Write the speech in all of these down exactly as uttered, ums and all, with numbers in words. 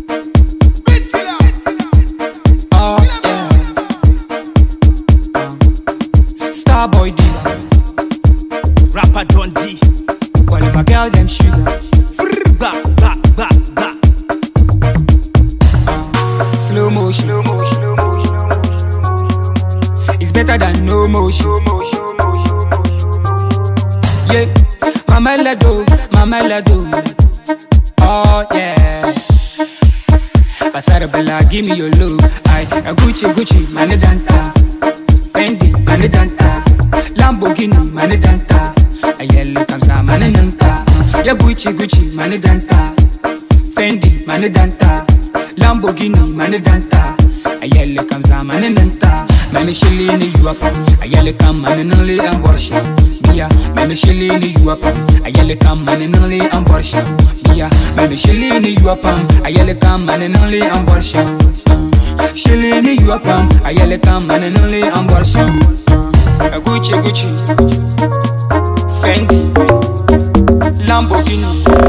Oh yeah. Starboy dealer, rapper Don D. while my girl them sugar. Frrr, ba ba ba ba. Slow motion, it's better than no motion. Yeah, mama lado, mama lado. Oh yeah. Pasar bella, give me your love. I a Gucci Gucci, mane danta. Fendi, mane danta. Lamborghini, mane danta. A yellow kamsa, mane nanta. Ya Gucci Gucci, mane danta. Fendi, mane danta. Lamborghini, mane danta. A yellow kamsa, mane nanta. Mane shilini you up. A yellow kam, mane nuli and worship. Mia, mane shilini you up. A yellow kam, mane nuli and worship. Mia, mane shilini you up. A yellow kam, mane nuli and worship. Shilini you up. A yellow kam, mane nuli and worship. A Gucci Gucci, Fendi, Lamborghini.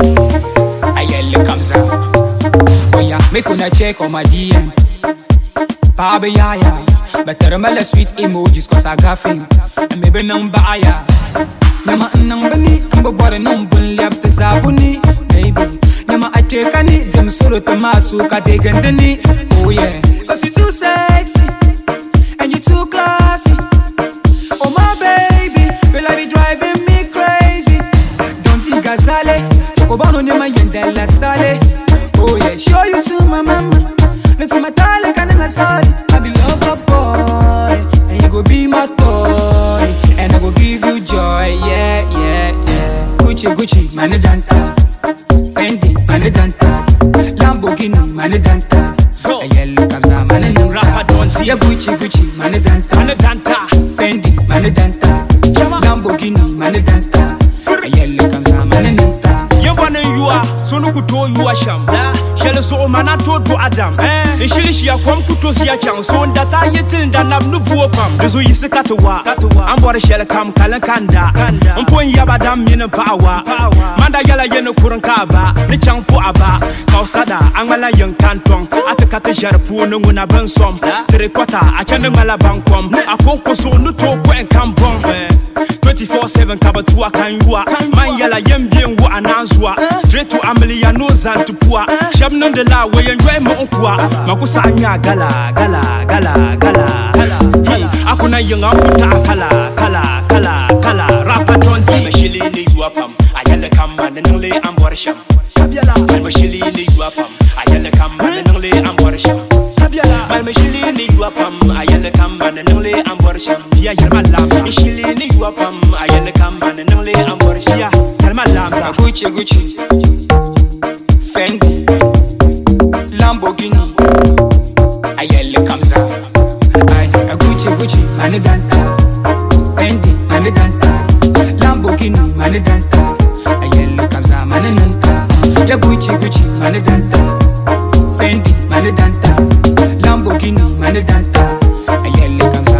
A yellow kamsa. Oh yeah, make una check on my D M. Baba yaya, better me sweet emojis cause I got fame. And maybe number aya. Nama number ni, ambo bore number liap te zabuni, baby. Nama I take a ni, dim solo te masu ka degandani. Oh yeah, cause you too sexy and you too classy. Oh my baby, will I be driving me crazy? Don't think gazale, chocobano ni ma yendela sale. Oh yeah, show you to my mama. Me to my darling, can't sorry. I be lover boy, and you go be my toy, and I go give you joy, yeah, yeah, yeah. Gucci, Gucci, mane danta. Fendi, mane danta. Lamborghini, mane danta. A yellow kamsa, mane nanta. Rapper Don D. Yeah, Gucci, Gucci, mane danta. Mane danta. Fendi, mane danta. Lamborghini, mane danta. A yellow kamsa, mane nanta. Yabane you are, so no kuto you are sham. Shall so mana to do Adam. Eh, shili she a come kuto si a chang. So that I yet in the nab no buopam. The so is the katawa. I'm what a shell come kalankanda. I'm point yabadam in a power. Manda yala yeno kurankaba. The chang po aba. Kausada, Angala young canton. At the Katasha Puno Muna Bensom. Terracotta, a channel malabankom. A conco so no talk and campon. twenty-four seven kabatua kanwa. Man yala yembien wa anazwa. Straight to Amelia knows and to poor. Shabnon de la way and way more qua. Makusanya gala, gala, gala, gala. Akuna young amputa kala, kala, kala, kala. Rapper Don D. Mashili you up. I yell a come and only am worship. Tabiala. Mashili you up. I yell a come and only am worship. Tabiala. Mashili you up. I yell a come and only am worship. Yeah, you're my lamb. Mashili you up. I yell a come and only am worship. Yeah, you're my lamb. Gucci, Gucci, Fendi, Lamborghini. A yellow kamsa. I a Gucci, Gucci, mane danta. Fendi, mane danta. Lamborghini, mane danta. A yellow kamsa, mane nanta. Ya Gucci, Gucci, mane danta. Fendi, mane danta. Lamborghini, mane danta. A yellow kamsa.